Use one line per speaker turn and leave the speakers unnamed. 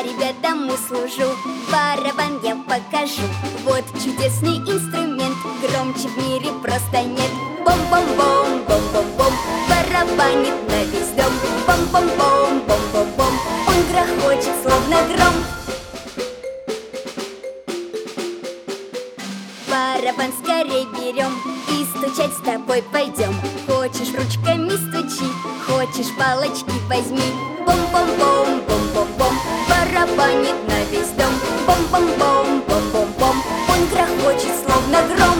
ребятам услужу. Барабан я покажу, вот чудесный инструмент, громче в мире просто нет. Бом-бом-бом, бом-бом-бом, барабанит на весь дом. Бом-бом-бом, бом-бом-бом, он грохочет, словно гром. Барабан скорей берем и стучать с тобой пойдем. Хочешь, ручками стучи, хочешь, палочки возьми. Бом-бом-бом, бом-бом-бом, барабанит на весь дом. Бом-бом-бом, бом-бом-бом, он грохочет, словно гром.